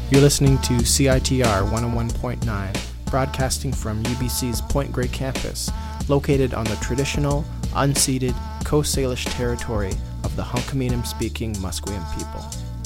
You're listening to CITR 101.9, broadcasting from UBC's Point Grey campus, located on the traditional, unceded Coast Salish territory of the Hunkaminam-speaking Musqueam people.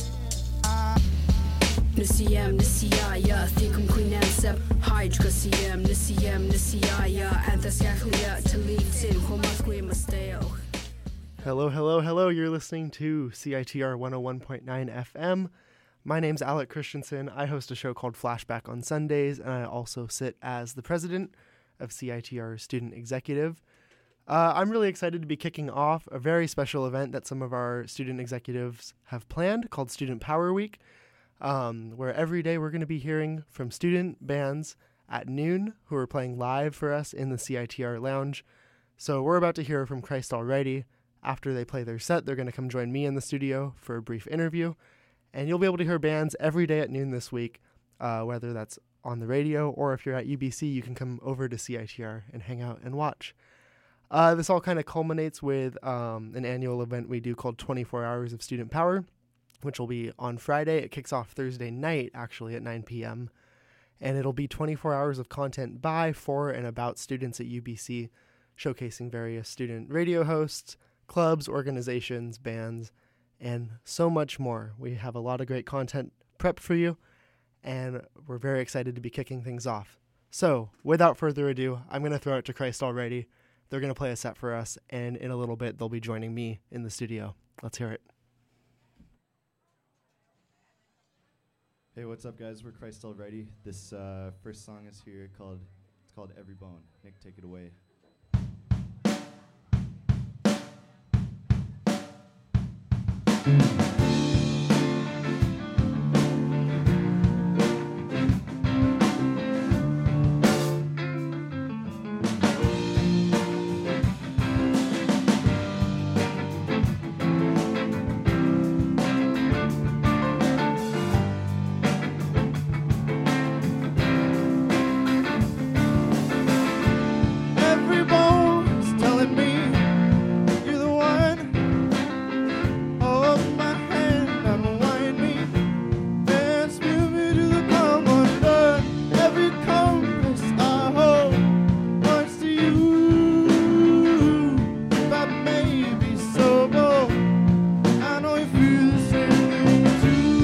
Hello. You're listening to CITR 101.9 FM. My name's Alec Christensen. I host a show called Flashback on Sundays, and I also sit as the president of CITR Student Executive. I'm really excited to be kicking off a very special event that some of our student executives have planned called Student Power Week, where every day we're going to be hearing from student bands at noon who are playing live for us in the CITR lounge. So we're about to hear from Christ Alrighty. After they play their set, they're going to come join me in the studio for a brief interview. And you'll be able to hear bands every day at noon this week, whether that's on the radio or if you're at UBC, you can come over to CITR and hang out and watch. This all kind of culminates with an annual event we do called 24 Hours of Student Power, which will be on Friday. It kicks off Thursday night, actually, at 9 p.m. And it'll be 24 hours of content by, for, and about students at UBC, showcasing various student radio hosts, clubs, organizations, bands, and so much more. We have a lot of great content prepped for you, and we're very excited to be kicking things off. So, without further ado, I'm going to throw it to Christ Alrighty. They're going to play a set for us, and in a little bit, they'll be joining me in the studio. Let's hear it. Hey, what's up, guys? We're Christ Alrighty. This first song is here called Every Bone. Nick, take it away. Every bone's telling me you're the one. Hold my hand, unwind me, and spin me to the calm undone. Every compass I hold points to you. If I may be so bold, I know you feel the same thing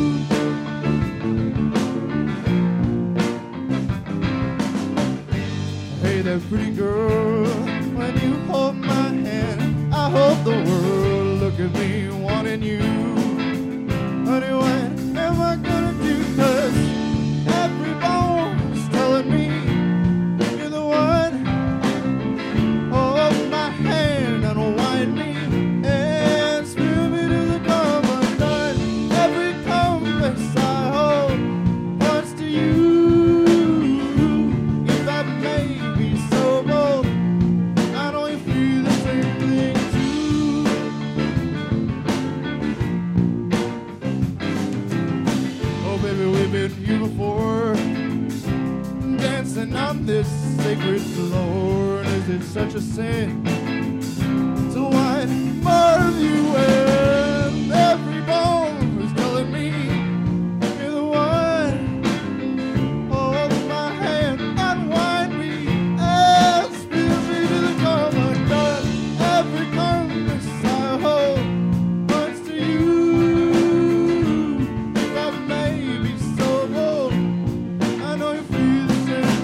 too. Hey there, pretty girl, when you hold my hand, I hold the world. Look at me, wanting you. Honey, what am I gonna do? 'Cause every bone's telling me you're the one. Hold my hand, unwind me, and spin me to the calm undone. Every compass I hold points to you. If I may be so bold, I know you feel the same thing too. Oh, baby, we've been here before, dancing on this sacred floor. And is it such a sin to want more of you? And every bone is telling me you're the one. Hold my hand, unwind me, and spin me to the calm undone. Every compass I hold points to you. If I may be so bold, I know you feel the same.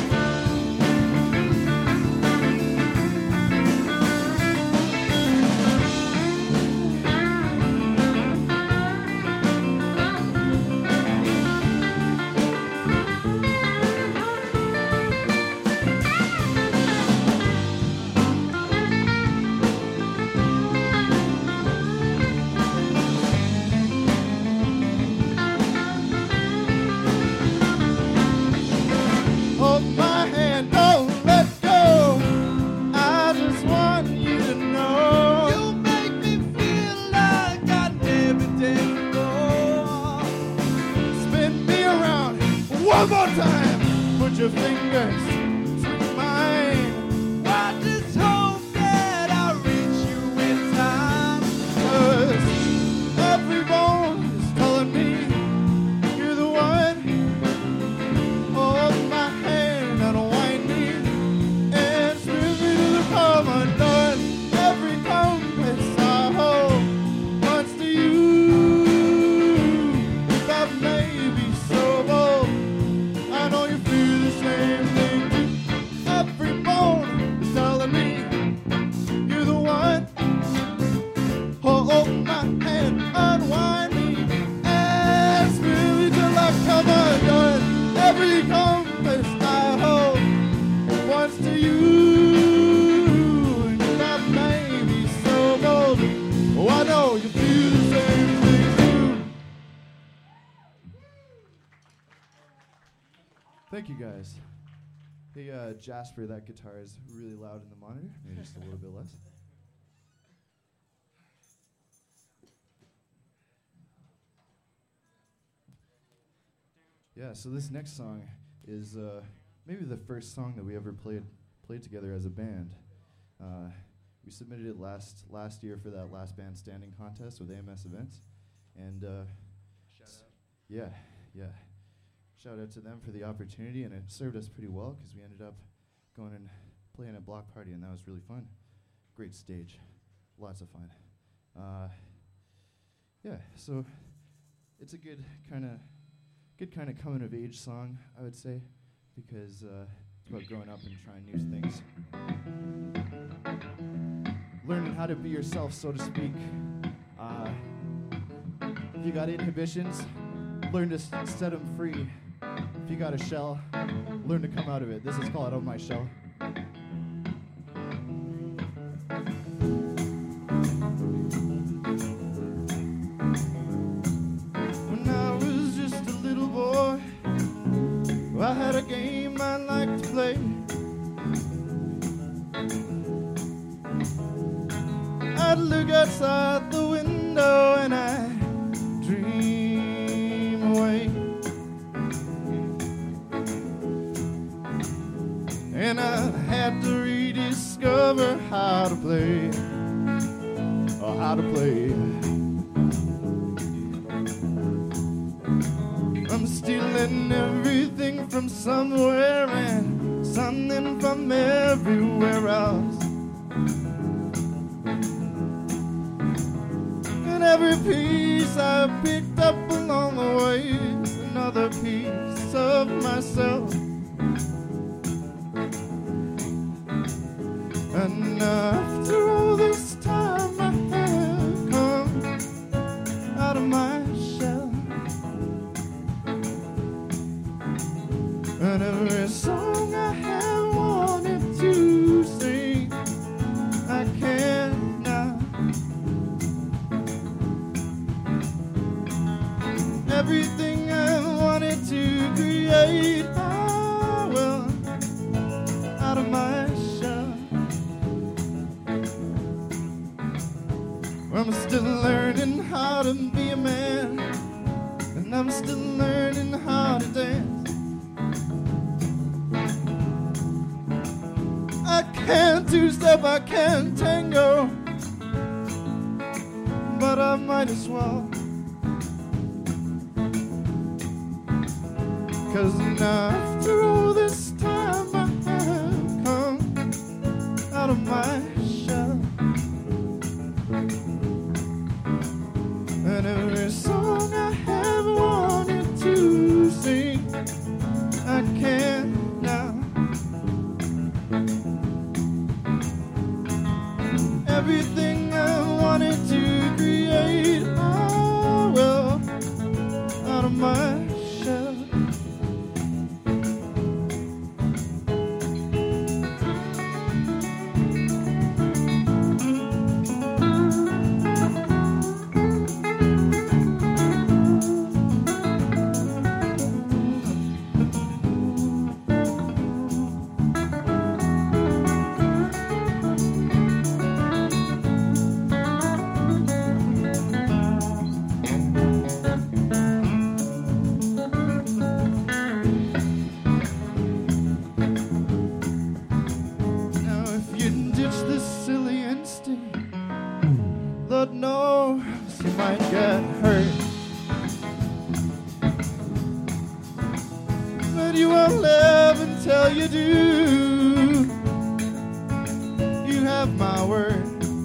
Hold my hand, don't let go. I just want you to know you make me feel like I never did before. Spin me around one more time. Put your fingers between mine. I just hope that I'll reach you in time. 'Cause every bone is telling me you're the one. Thank you, guys. Hey, Jasper, that guitar is really loud in the monitor. Maybe just a little bit less. Yeah, so this next song is maybe the first song that we ever played together as a band. We submitted it last year for that Last Band Standing contest with AMS Events, and yeah. Shout out to them for the opportunity, and it served us pretty well because we ended up going and playing a block party, and that was really fun. Great stage, lots of fun. Yeah, so it's a good kind of coming of age song, I would say, because it's about growing up and trying new things. Learning how to be yourself, so to speak. If you got inhibitions, learn to set them free. If you got a shell, learn to come out of it. This is called Out of My Shell. When I was just a little boy, I had a game I liked to play. I'd look outside the window and I'd dream away. And I had to rediscover how to play, or how to play. I'm stealing everything from somewhere and something from everywhere else. And every piece I picked up along the way is another piece of myself. And after all this time I have come out of my shell. And every song I have wanted to sing, I can't now. Everything I wanted to create, well, out of my shell. I'm still learning how to be a man, and I'm still learning how to dance. I can't two-step, I can't tango, but I might as well. 'Cause now after all this time I have come out of my shell. And every song I have wanted to sing, I can't now. Everything I wanted to create, well, out of my shell. Lord knows you might get hurt, but you won't live until you do. You have my word.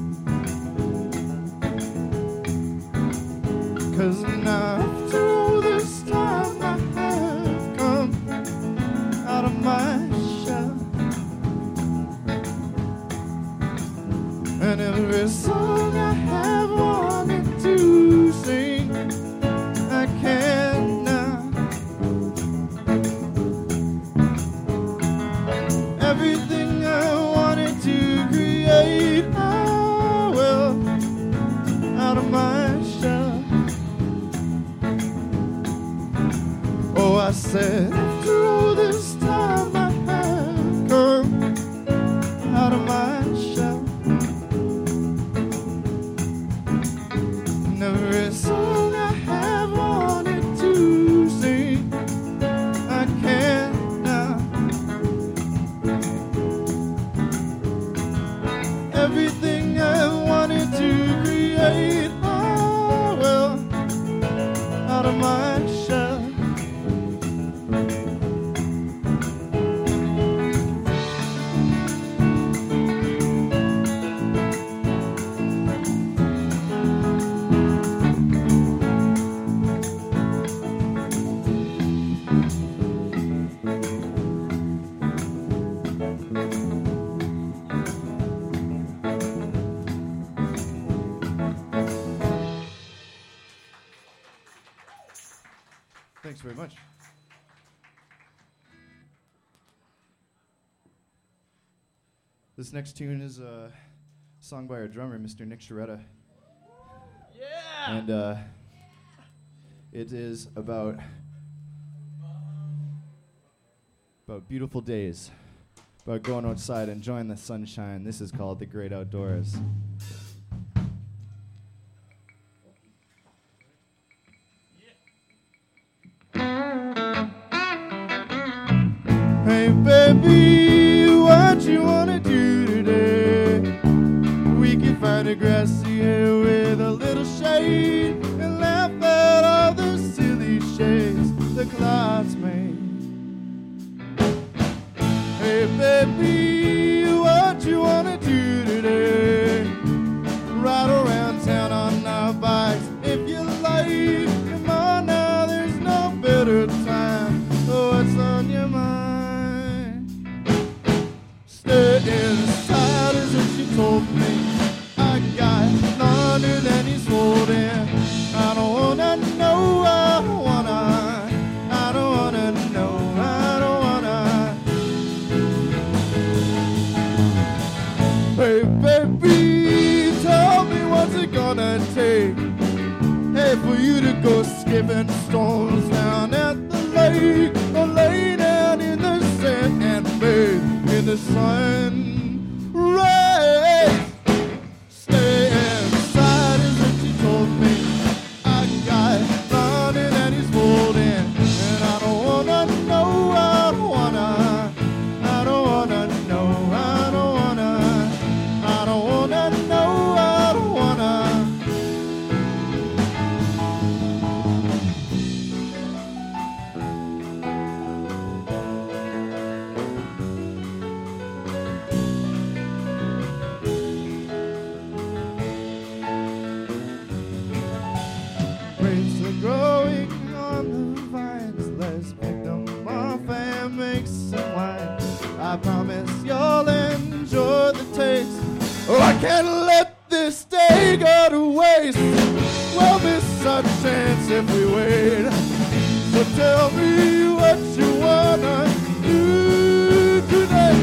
'Cause now after all this time I have come out of my shell. And every song I have wanted to sing, I can now. Everything I wanted to create, I will out of my shell. Oh, I said after all this mind shut. Thanks very much. This next tune is a song by our drummer, Mr. Nick Sharetta. Yeah! And it is about beautiful days, about going outside, enjoying the sunshine. This is called The Great Outdoors. Hey baby, what you wanna do today? We can find a grassy area with a little shade and laugh at all the silly shades the clouds make. Hey baby, what you wanna do today? Ride around town on our bikes if you like. Come on now, there's no better time. What's on your mind? Stay inside is what she told me. I got London and he's holding. I don't wanna know, I don't wanna know, I don't wanna. Hey baby, tell me what's it gonna take? Hey, for you to go skipping stones down at the lake, or lay down in the sand and bathe in the sun rays. Stay inside is what she told me. I got London and he's holding, and I don't wanna know, I don't wanna know, I don't wanna know, I don't wanna. Grapes are growing on the vines. Let's pick them off and make some wine. I promise you'll enjoy the taste. Oh, I can't let this day go to waste. We'll miss our chance if we wait. So tell me what you wanna do today.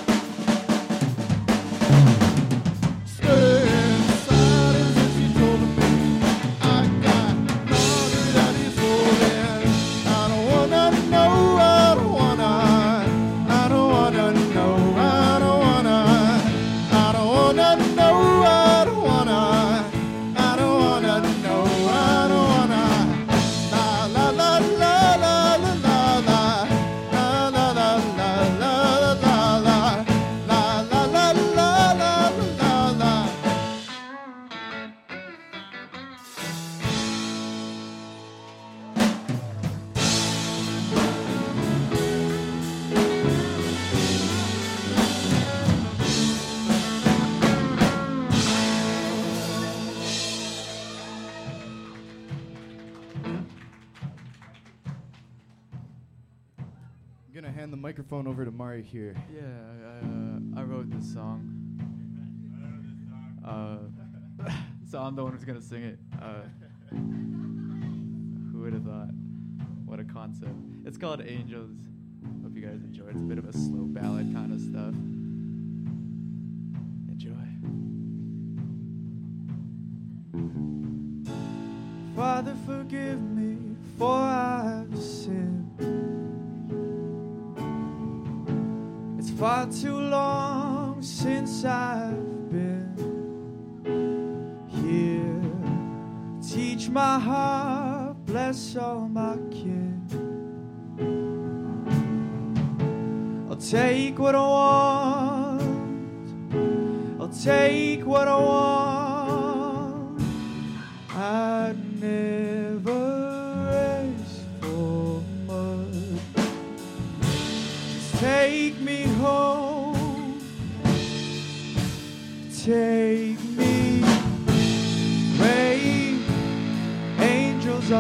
Stay inside is what she told me. I got London and he's holding. I don't wanna know, I don't wanna know, I don't wanna know, I don't wanna know, I don't wanna know, I don't wanna. La la la la la la la la la la la la la la la la la la la. I'm gonna hand the microphone over to Mari here. Yeah, I wrote this song. So I'm the one who's gonna sing it. Who would have thought? What a concept. It's called Angels. Hope you guys enjoy it. It's a bit of a slow ballad kind of stuff. Enjoy. Father, forgive me, for I've sinned. It's far too long since I've been here. Teach my heart, bless all my kin. I'll take what I want. I'll take what I want. I'd never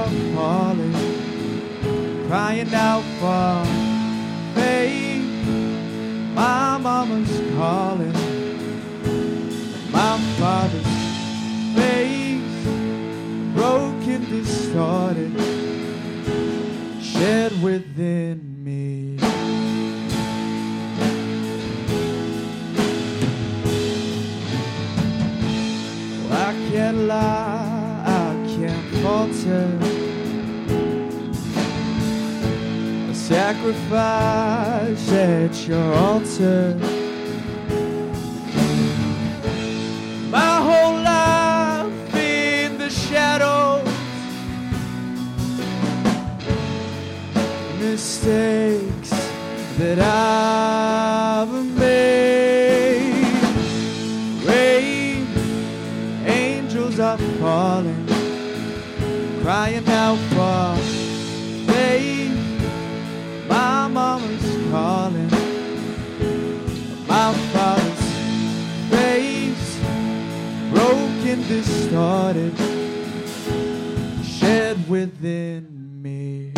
are falling, crying out for faith. My mama's calling, my father's face, broken, distorted, shed within me. Well, I can't lie, I can't falter. A sacrifice at your altar. My whole life in the shadows, mistakes that I've made. Rain, angels are falling, crying out for faith. My mama's calling, my father's face, broken, distorted, shed within me.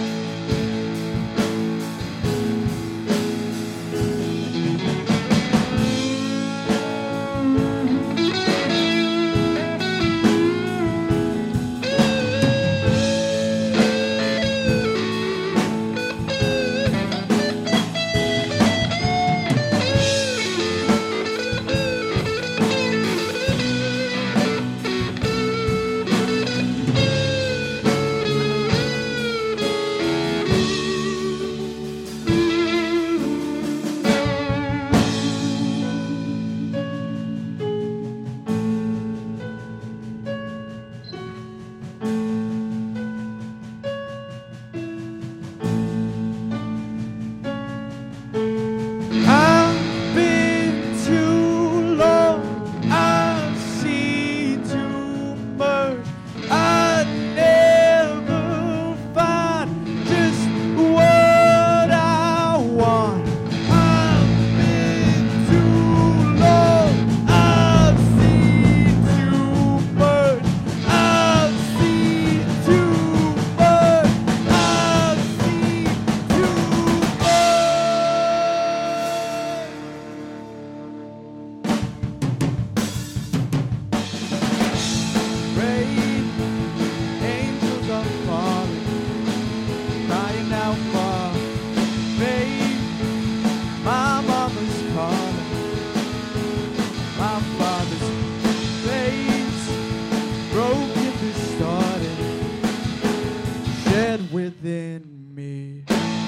Within me.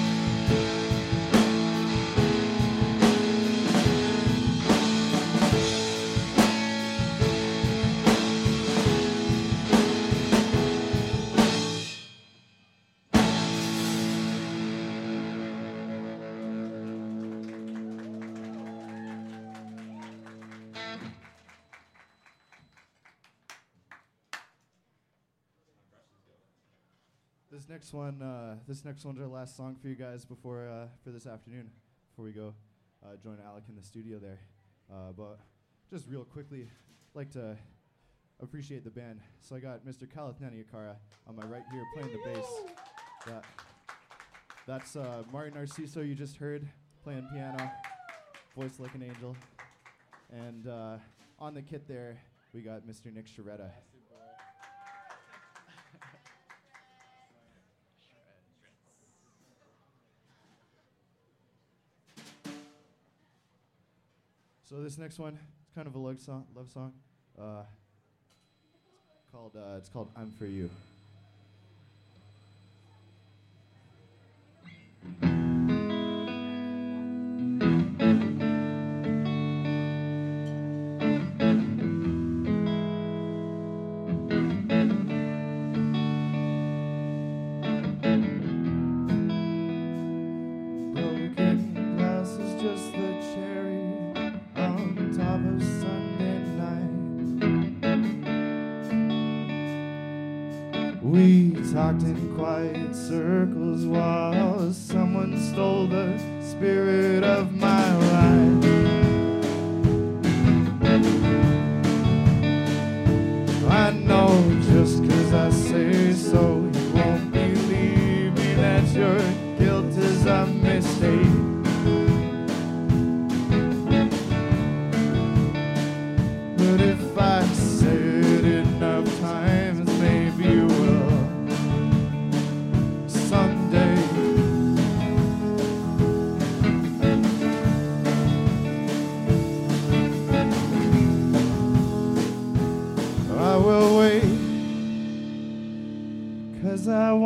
This next one's our last song for you guys before for this afternoon. Before we go join Alec in the studio there, but just real quickly, like to appreciate the band. So I got Mr. Kalathnani Akara on my right here playing the bass. That's Martin Narciso you just heard playing piano, voice like an angel, and on the kit there we got Mr. Nick Sharetta. So this next one, it's kind of a love song. It's called "I'm For You." Broken glass is just the cherry on top of Sunday night. We talked in quiet circles while someone stole the spirit of my life. I know just 'cause I say so.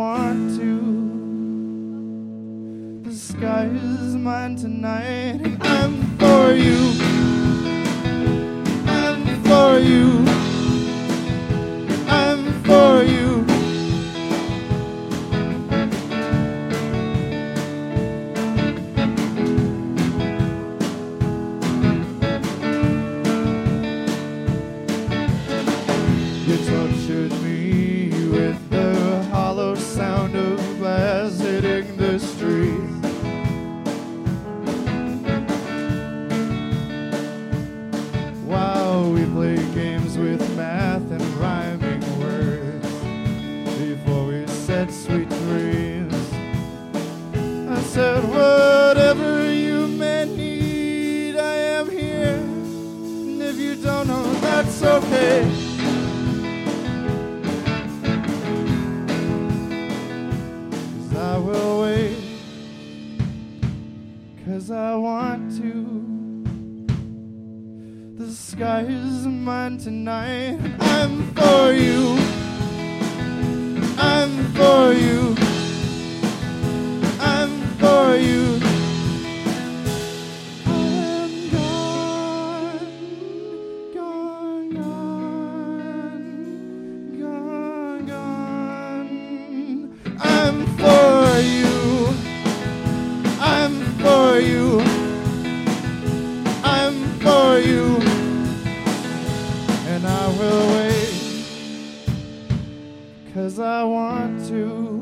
want to. The sky is mine tonight, and I'm for you. I'm for you. I'm for you. You tortured me with the hollow sound of glass hitting the street. While we played games with math and rhyming words before we said sweet dreams. I said, whatever you may need, I am here. And if you don't know, that's okay. 'Cause I will wait, 'cause I want to. The sky is mine tonight. I'm for you. I'm for you. I'm for you. I'm gone, gone, gone, gone, gone. I'm for you. I'm for you. I'm for you. And I will wait, 'cause I want to.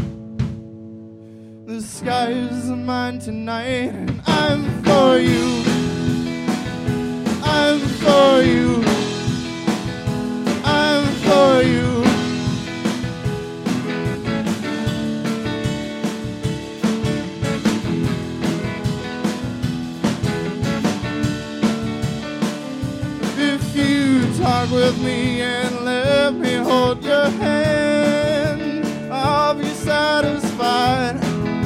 The sky is mine tonight, and I'm for you. I'm for you. I'm for you. If you talk with me and let me hold your hand, I'll be satisfied.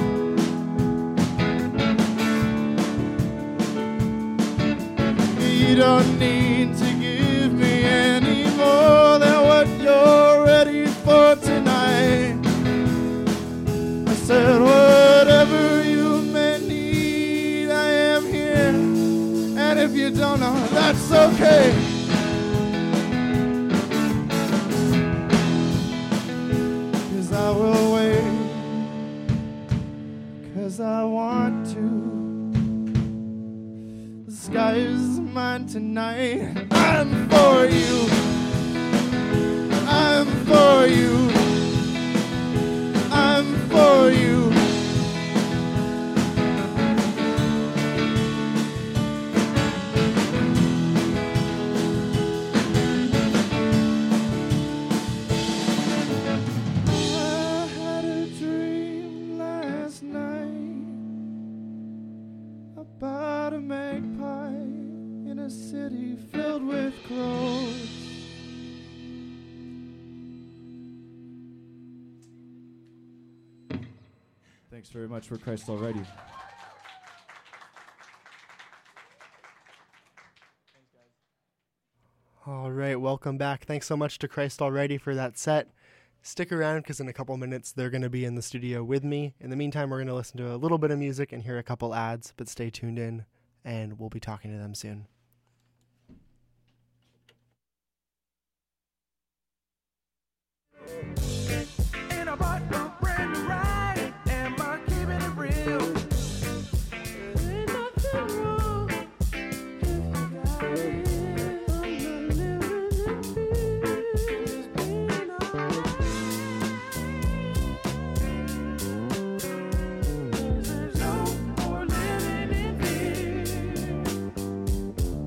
You don't need to give me any more than what you're ready for tonight. I said, whatever you may need, I am here. And if you don't know, that's okay. 'Cause I will wait, 'cause I want to. The sky is mine tonight. I'm for you. I'm for you. I'm for you. I had a dream last night about a magpie in a city filled with crows. Thanks very much for Christ Already. All right, welcome back. Thanks so much to Christ Already for that set. Stick around because in a couple minutes they're going to be in the studio with me. In the meantime, we're going to listen to a little bit of music and hear a couple ads, but stay tuned in and we'll be talking to them soon. Ain't about no brand new ride, am I keeping it real? Ain't nothing wrong if you got it. I'm not living in fear, just being alright. 'Cause there's no more living in fear.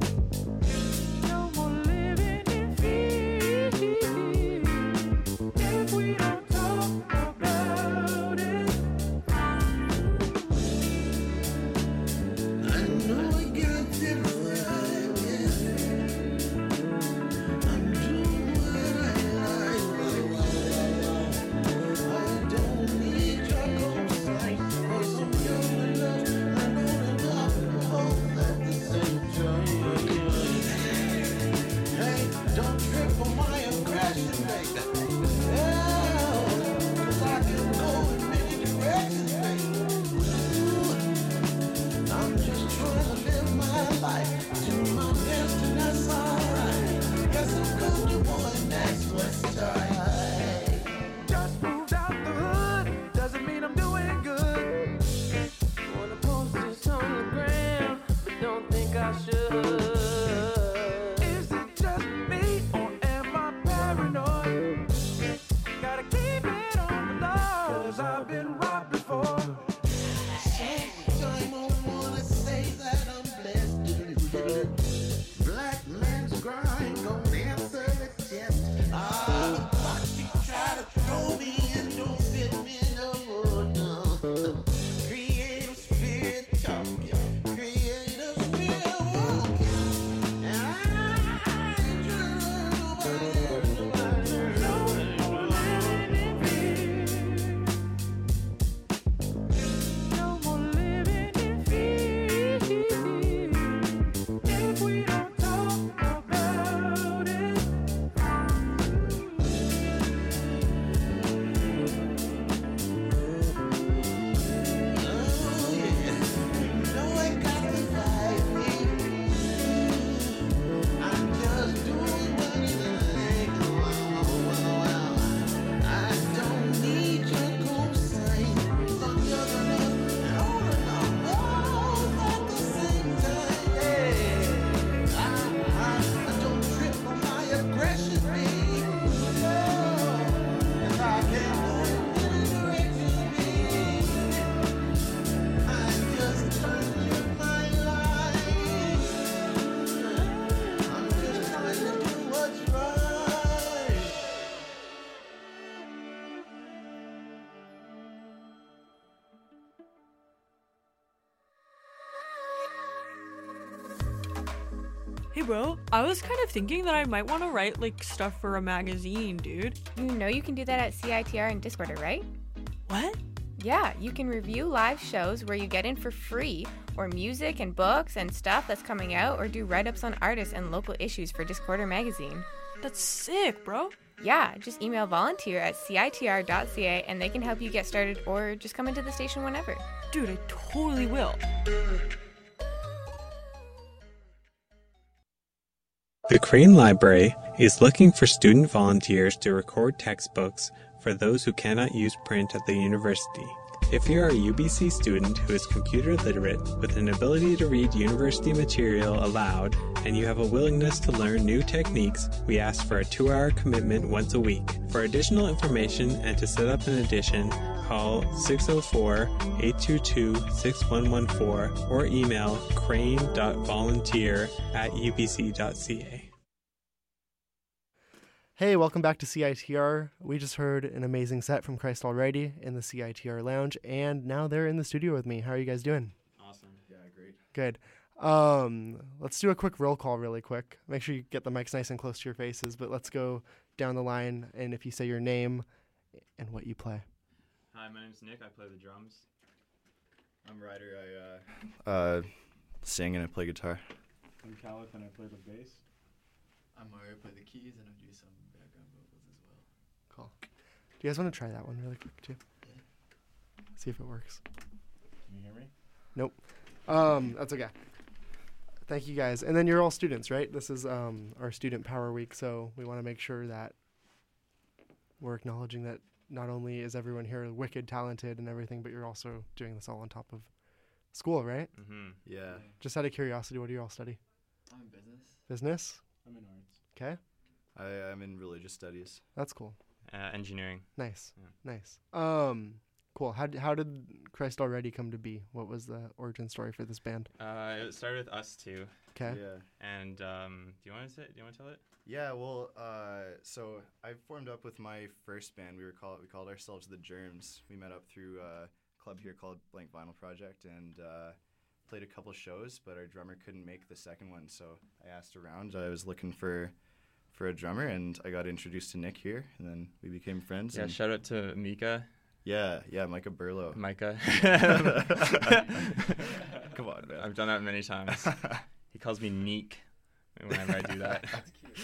Hey bro, I was kind of thinking that I might want to write like stuff for a magazine, dude. You know you can do that at CITR and Discorder, right? What? Yeah, you can review live shows where you get in for free, or music and books and stuff that's coming out, or do write-ups on artists and local issues for Discorder magazine. That's sick, bro. Yeah, just email volunteer at citr.ca and they can help you get started, or just come into the station whenever. Dude, I totally will. The Crane Library is looking for student volunteers to record textbooks for those who cannot use print at the university. If you are a UBC student who is computer literate with an ability to read university material aloud and you have a willingness to learn new techniques, we ask for a 2-hour commitment once a week. For additional information and to set up an edition, call 604-822-6114 or email crane.volunteer@ubc.ca. Hey, welcome back to CITR. We just heard an amazing set from Christ Alrighty in the CITR lounge, and now they're in the studio with me. How are you guys doing? Awesome. Yeah, great. Good. Let's do a quick roll call really quick. Make sure you get the mics nice and close to your faces, but let's go down the line, and if you say your name and what you play. Hi, my name's Nick. I play the drums. I'm Ryder. I sing and I play guitar. I'm Caliph and I play the bass. I'm Mario. I play the keys and I do some background vocals as well. Cool. Do you guys want to try that one really quick too? Yeah. See if it works. Can you hear me? Nope. That's okay. Thank you guys. And then you're all students, right? This is our Student Power Week, so we want to make sure that we're acknowledging that not only is everyone here wicked talented and everything, but you're also doing this all on top of school, right? Mm-hmm. Yeah. Just out of curiosity, what do you all study? I'm in business. Business? I'm in arts. Okay. I'm in religious studies. That's cool. Engineering. Nice. Yeah. Nice. Cool. How did Christ Already come to be? What was the origin story for this band? It started with us two. Okay. Yeah. And do you want to tell it? Yeah, well, so I formed up with my first band. We called ourselves the Germs. We met up through a club here called Blank Vinyl Project and played a couple shows, but our drummer couldn't make the second one, so I asked around. I was looking for a drummer, and I got introduced to Nick here, and then we became friends. Yeah, and shout out to Mika. Yeah, Micah Burlow. Micah. Come on, man. I've done that many times. He calls me Neek whenever I do that. That's cute.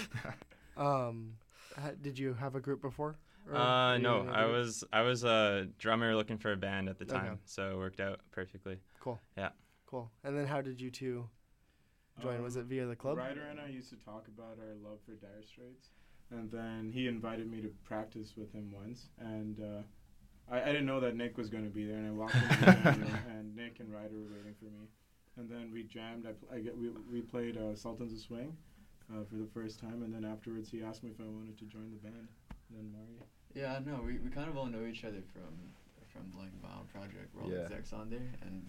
Did you have a group before? Or No, were you in a I group? was a drummer looking for a band at the time, Okay. so it worked out perfectly. Cool. Yeah. Cool. And then how did you two join? Was it via the club? Ryder and I used to talk about our love for Dire Straits, and then he invited me to practice with him once, and I didn't know that Nick was going to be there, and I walked into the jam room, and Nick and Ryder were waiting for me, and then we jammed. We played Sultans of Swing for the first time, and then afterwards he asked me if I wanted to join the band, and then Mario. Yeah, no, we kind of all know each other from Blank Vinyl Project. We're all Yeah. execs on there, and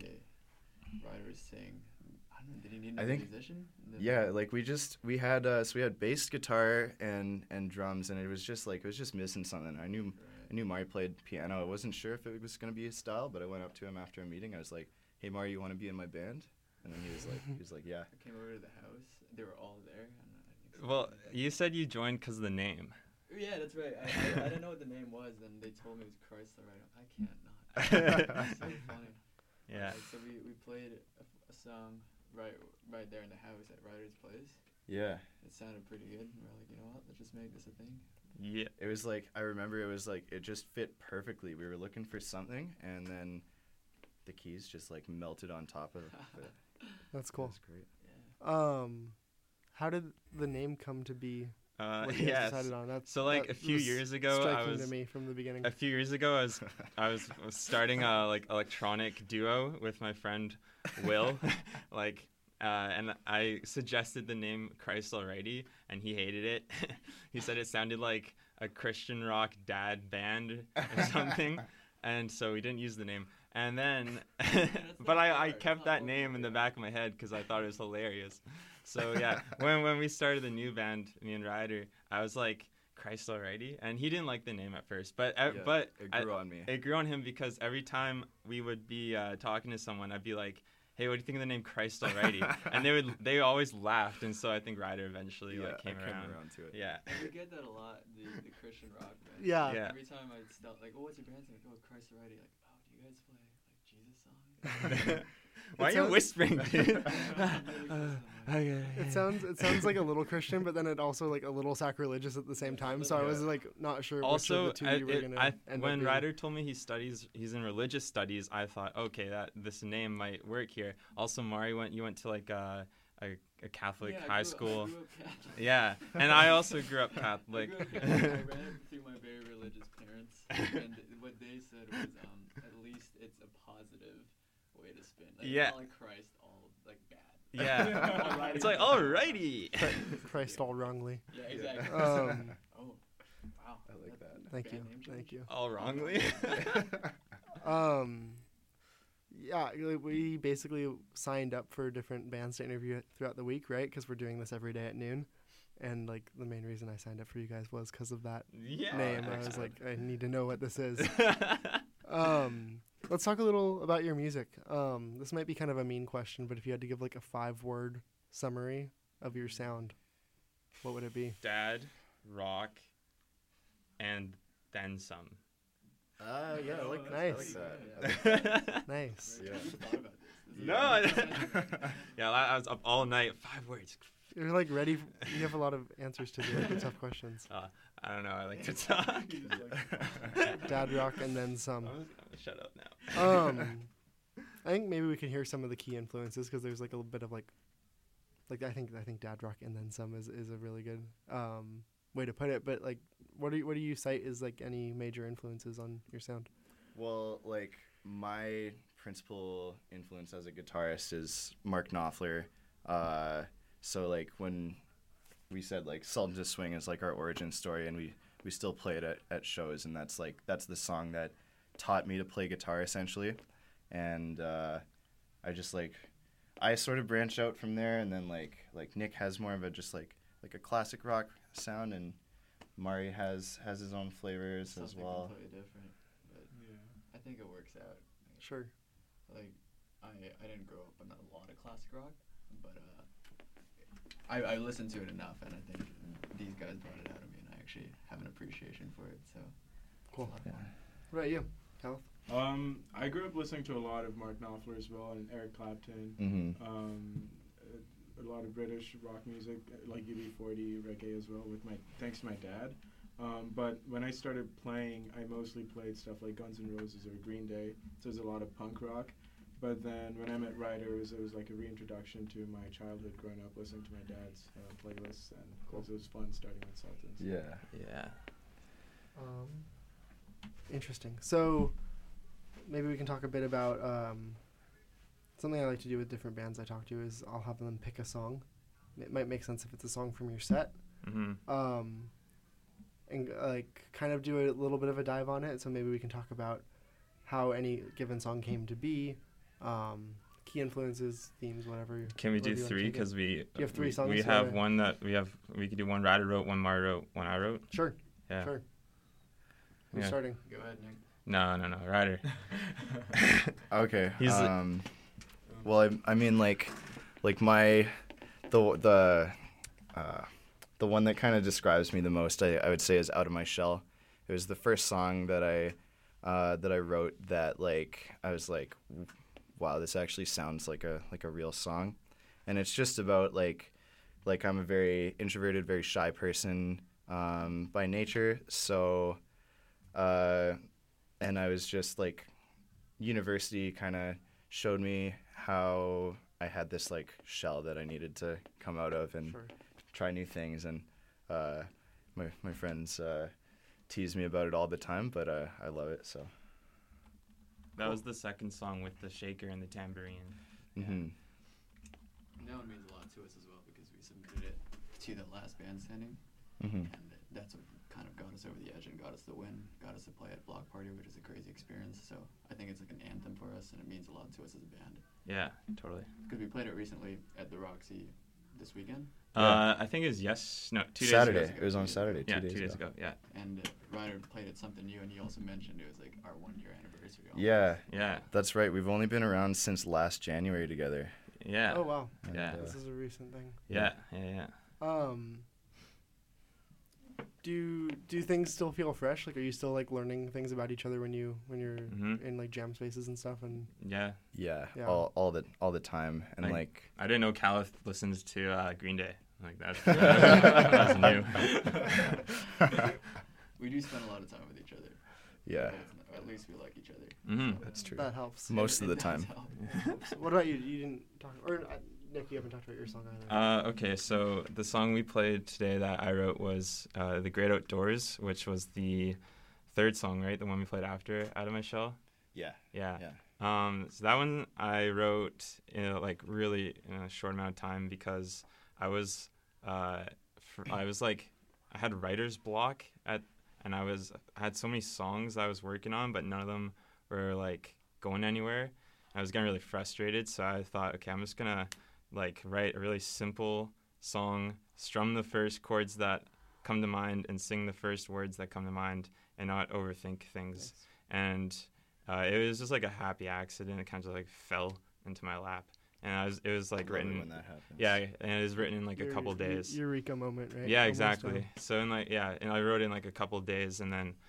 Ryder was saying, I don't know, did he need I another think- musician? Yeah, like we had bass, guitar, and drums, and it was just missing something. I knew Mari played piano. I wasn't sure if it was gonna be his style, but I went up to him after a meeting. I was like, "Hey, Mari, you want to be in my band?" And then he was like, "Yeah." I came over to the house. They were all there. And Well, you said you joined because of the name. yeah, that's right. I didn't know what the name was. Then they told me it was Chrysler. Right? I can't not. It's so funny. Yeah. So we played a song right there in the house at Ryder's place. Yeah. It sounded pretty good. And we're like, you know what? Let's just make this a thing. Yeah. It was like I remember it was like it just fit perfectly. We were looking for something, and then the keys just like melted on top of it. That's cool. That's great. Yeah. How did the name come to be? What you guys Yes. decided on? That's, So like that a few was years ago, striking to me from the beginning. I was starting a like electronic duo with my friend Will, and I suggested the name Christ Alrighty, and he hated it. He said it sounded like a Christian rock dad band or something, and so we didn't use the name. And then, but I kept that name in the back of my head because I thought it was hilarious. So yeah, when we started the new band, me and Ryder, I was like, Christ Alrighty, and he didn't like the name at first, but it grew on me. It grew on him because every time we would be talking to someone, I'd be like, "Hey, what do you think of the name Christ Alrighty?" And they always laughed, and so I think Ryder eventually like came around to it. Yeah. We get that a lot, the Christian rock band. Yeah. Yeah. Every time I'd start, like, oh, what's your band's name? Like, oh, Christ Alrighty. Like, oh, do you guys play, like, Jesus songs? Why are you whispering, dude? It sounds like a little Christian, but then it also like a little sacrilegious at the same time. So I was like not sure Also, which of the two you were gonna end when up being. Ryder told me he's in religious studies, I thought, okay, that this name might work here. Also, Mari you went to like a Catholic high school. I grew up Catholic. Yeah, and I also grew up Catholic. I ran through my very religious parents, and what they said was, at least it's a positive way to spin. Like, Yeah. calling Christ all like bad. Yeah. It's like, alrighty. Christ all wrongly. Yeah, exactly. Oh, wow. I like that. Thank you. Band name Thank you. All wrongly. Yeah, like, we basically signed up for different bands to interview throughout the week, right? Because we're doing this every day at noon. And like the main reason I signed up for you guys was because of that name. I was like, I need to know what this is. Let's talk a little about your music. This might be kind of a mean question, but if you had to give like a 5-word summary of your sound, what would it be? Dad, rock, and then some. Yeah, I like Nice. that. Nice. Yeah. No. Yeah, I was up all night. 5 words. You're like ready. You have a lot of answers to the tough questions. I don't know. I like to talk. Dad, rock, and then some. I'm gonna shut up now. I think maybe we can hear some of the key influences because there's like a little bit of like I think Dad rock and then some is a really good way to put it. But like, what do you cite as like any major influences on your sound? Well, like my principal influence as a guitarist is Mark Knopfler. So like when we said like Sultan to Swing is like our origin story, and we still play it at shows, and that's the song that taught me to play guitar essentially. And I just I sort of branch out from there, and then like Nick has more of a just like a classic rock sound, and Mari has his own flavors Something as well. completely different, but I think it works out. Sure. Like I didn't grow up on a lot of classic rock, but I listened to it enough, and I think these guys brought it out of me, and I actually have an appreciation for it. So Cool. It's a lot of fun. What about you, Cal? I grew up listening to a lot of Mark Knopfler as well, and Eric Clapton. Mm-hmm. A lot of British rock music, like UB40, reggae as well, thanks to my dad. But when I started playing, I mostly played stuff like Guns N' Roses or Green Day, so there's a lot of punk rock. But then when I met Ryder, it was like a reintroduction to my childhood growing up listening to my dad's playlists, and it was fun starting with Sultans. Yeah. Interesting. So maybe we can talk a bit about something I like to do with different bands I talk to is I'll have them pick a song. It might make sense if it's a song from your set. Mm-hmm. And like kind of do a little bit of a dive on it. So maybe we can talk about how any given song came to be, key influences, themes, whatever. Can we do whatever you wanna 3? take it. Because You have 3 songs. we have one that we could do one Ryder wrote, one Mari wrote, one I wrote. Sure. Yeah. Sure. Who's Yeah. starting? Go ahead, Nick. No, Ryder. Okay. He's well, I mean like my the one that kind of describes me the most, I would say, is Out of My Shell. It was the first song that I wrote that like I was like, wow, this actually sounds like a real song. And it's just about like I'm a very introverted, very shy person by nature. So and I was just like, university kind of showed me how I had this like shell that I needed to come out of and try new things. And my friends tease me about it all the time, but I love it. So That was the second song with the shaker and the tambourine. Mm-hmm. That one means a lot to us as well because we submitted it to the last band standing, Mm-hmm. and that's what kind of got us over the edge and got us the win, got us to play at Block Party, which is a crazy experience. So I think it's like an anthem for us, and it means a lot to us as a band. Yeah, totally. Because we played it recently at the Roxy this weekend. I think it was 2 days Saturday. ago. It was on Saturday. 2 Yeah, days 2 days ago. Yeah. And Ryder played at something new, and he also mentioned it was like our 1-year anniversary anniversary. Yeah. Yeah. That's right. We've only been around since last January together. Yeah. Oh wow. Yeah. This is a recent thing. Yeah. Yeah. Do things still feel fresh? Like, are you still like learning things about each other when you're in like jam spaces and stuff? And Yeah. Yeah. Yeah. All the time. And like I didn't know Caliph listens to Green Day. Like that's new. We do spend a lot of time with each other. Yeah. Or at least we like each other. Mm-hmm. That's true. that helps. Most of the It time. does help. What about you? You didn't talk, or Nick, you haven't talked about your song either. Okay, so the song we played today that I wrote was The Great Outdoors, which was the third song, right? The one we played after Out of My Shell. Yeah. Yeah. So that one I wrote really in a short amount of time because I was I had writer's block and I had so many songs that I was working on, but none of them were like going anywhere. I was getting really frustrated, so I thought, okay, I'm just gonna like write a really simple song, strum the first chords that come to mind, and sing the first words that come to mind, and not overthink things. Nice. And it was just like a happy accident. It kind of like fell into my lap, and it was like written. When that happens. Yeah, and it was written in like a couple days. Eureka moment, right? Yeah, Almost, exactly. So and I wrote it in like a couple days, and then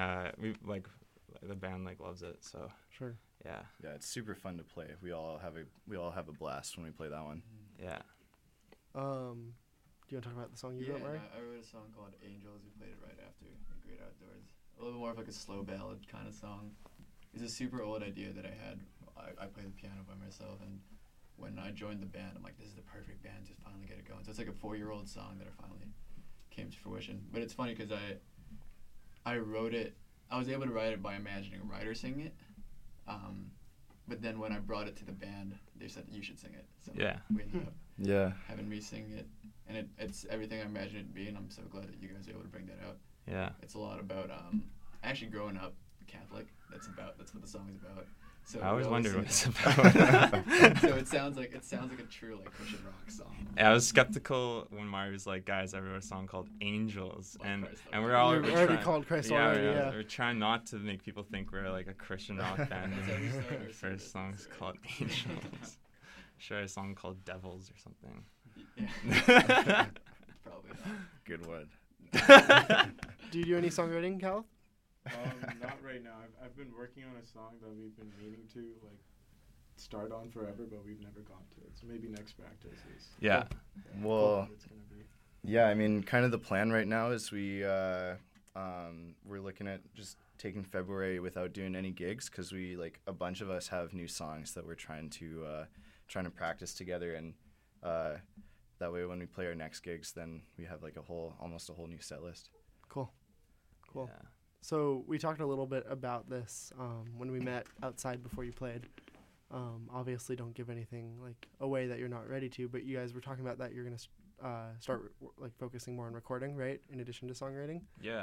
the band like loves it. So sure. Yeah. Yeah, it's super fun to play. We all have a blast when we play that one. Yeah. Do you want to talk about the song you wrote, Murray? I wrote a song called Angels. We played it right after The Great Outdoors. A little bit more of like a slow ballad kind of song. It's a super old idea that I had. I play the piano by myself, and when I joined the band, I'm like, this is the perfect band to finally get it going. So it's like a 4-year-old song that I finally came to fruition. But it's funny because I wrote it. I was able to write it by imagining a writer singing it. But then when I brought it to the band, they said you should sing it. So we ended up having me sing it, and it's everything I imagined it to be. And I'm so glad that you guys are able to bring that out. Yeah, it's a lot about actually growing up Catholic. That's what the song is about. So I always wondered what it's about. So it sounds like a true like Christian rock song. Yeah, I was skeptical when Mari was like, "Guys, I wrote a song called Angels," and we're all already called Christ already. Yeah, we're trying not to make people think we're like a Christian rock band. Our first song's called Angels. Should I write a song called Devils or something? Yeah. Probably not. Good one. Do you do any songwriting, Cal? Not right now. I've been working on a song that we've been meaning to like start on forever, but we've never got to it. So maybe next practice is. Yeah. Well. Yeah, I mean, kind of the plan right now is we're looking at just taking February without doing any gigs because a bunch of us have new songs that we're trying to practice together, and that way when we play our next gigs, then we have like almost a whole new set list. Cool. Yeah. So we talked a little bit about this when we met outside before you played. Obviously, don't give anything like away that you're not ready to. But you guys were talking about that you're gonna start like focusing more on recording, right? In addition to songwriting. Yeah.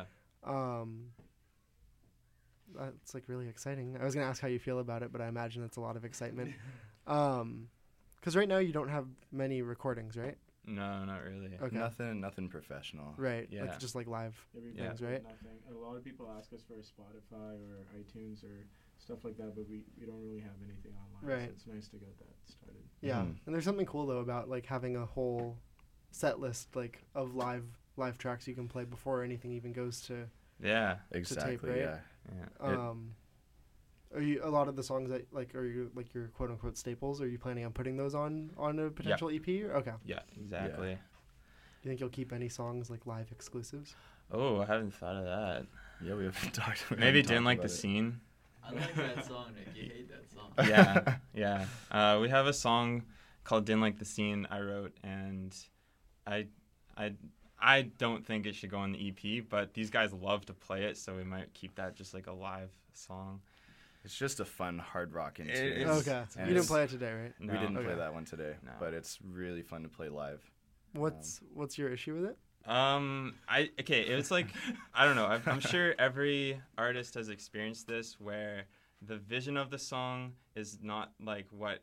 That's like really exciting. I was gonna ask how you feel about it, but I imagine it's a lot of excitement. 'Cause right now you don't have many recordings, right? No, not really. Okay. Nothing professional. Right. Yeah. Like just like live things, right? Nothing. A lot of people ask us for Spotify or iTunes or stuff like that, but we don't really have anything online. Right. So it's nice to get that started. Yeah. And there's something cool though about like having a whole set list like of live tracks you can play before anything even goes to exactly to tape, right? Yeah. Are you a lot of the songs that like are you like your quote unquote staples? Are you planning on putting those on a potential EP? Okay. Yeah, exactly. Do you think you'll keep any songs like live exclusives? Oh, I haven't thought of that. Yeah, we haven't talked about it. Maybe Didn't Like the Scene. I like that song, Nick. You hate that song. Yeah. We have a song called Didn't Like the Scene I wrote, and I don't think it should go on the EP, but these guys love to play it, so we might keep that just like a live song. It's just a fun hard rock tune. Okay. You didn't play it today, right? No. We didn't play that one today, but it's really fun to play live. What's your issue with it? It was like, I don't know. I'm sure every artist has experienced this where the vision of the song is not like what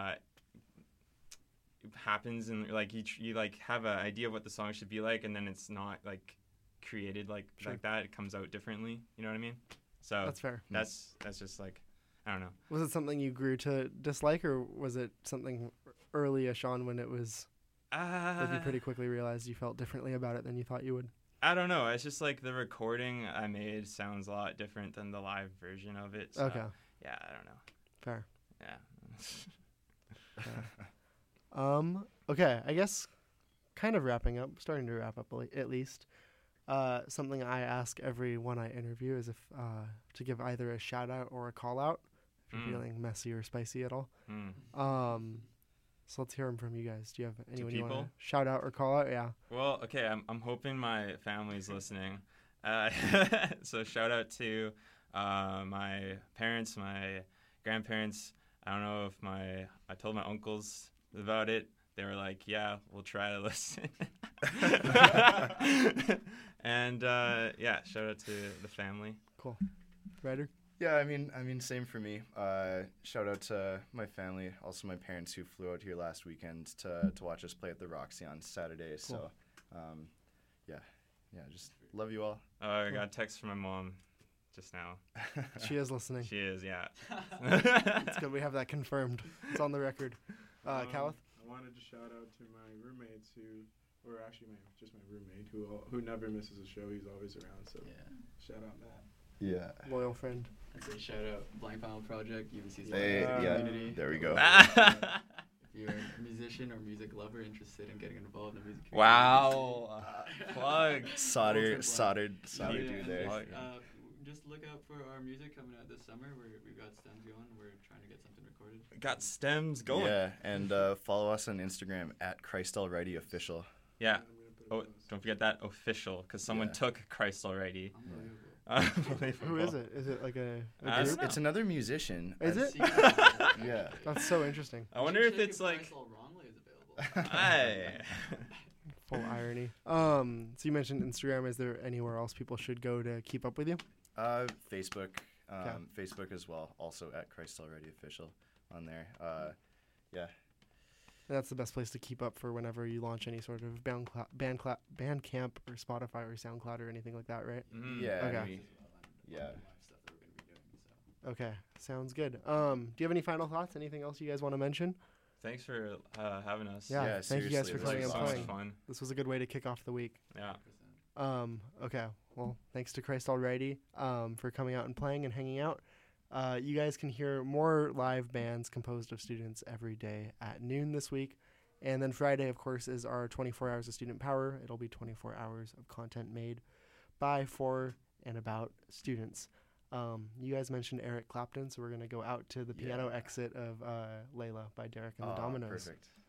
happens, and like you like have an idea of what the song should be like, and then it's not like created like that. It comes out differently. You know what I mean? So that's fair. That's just like I don't know. Was it something you grew to dislike, or was it something early-ish on when it was like you pretty quickly realized you felt differently about it than you thought you would? I don't know. It's just like the recording I made sounds a lot different than the live version of it. So, Okay. Yeah, I don't know. Fair. Yeah. Okay, I guess kind of wrapping up, starting to wrap up at least. Something I ask everyone I interview is if to give either a shout out or a call out if you're feeling messy or spicy at all. So let's hear them from you guys. Do you have anyone you want to shout out or call out? Yeah. Well, okay, I'm hoping my family's listening. So shout out to my parents, my grandparents. I don't know if I told my uncles about it. They were like, yeah, we'll try to listen. And yeah, shout out to the family. Cool. Ryder? Yeah, I mean, same for me. Shout out to my family, also my parents who flew out here last weekend to watch us play at the Roxy on Saturday. Cool. So, yeah, just love you all. I got a text from my mom just now. She is listening. She is, yeah. It's good we have that confirmed. It's on the record. Calith? I wanted to shout out to my roommates or actually just my roommate who never misses a show. He's always around. So shout out Matt. Yeah. Loyal friend. I'd say shout out Blank Panel Project, UBC's community. There we go. If you're a musician or music lover interested in getting involved in the music community. Wow. Plug. Soldered Yeah, dude there. Just look out for our music coming out this summer. We've got stems going. We're trying to get something recorded. Got stems going. Yeah, and follow us on Instagram at Christ Already Official. Yeah. Oh, don't forget that official, because someone took Christ already. Unbelievable. Who is it? Is it like a group? It's another musician. Is it? Yeah. That's so interesting. I wonder if it's like. Full irony. So you mentioned Instagram. Is there anywhere else people should go to keep up with you? Facebook. Facebook as well. Also at Christ Already Official on there. Yeah. That's the best place to keep up for whenever you launch any sort of Bandcamp or Spotify or SoundCloud or anything like that, right? Yeah. Okay. Yeah. Okay. Sounds good. Do you have any final thoughts? Anything else you guys want to mention? Thanks for having us. Yeah, thank you guys for coming and playing. Fun. This was a good way to kick off the week. Yeah. Okay. Well, thanks to Christ Already for coming out and playing and hanging out. You guys can hear more live bands composed of students every day at noon this week. And then Friday, of course, is our 24 hours of student power. It'll be 24 hours of content made by, for, and about students. You guys mentioned Eric Clapton, so we're going to go out to the piano exit of Layla by Derek and the Dominoes. Perfect.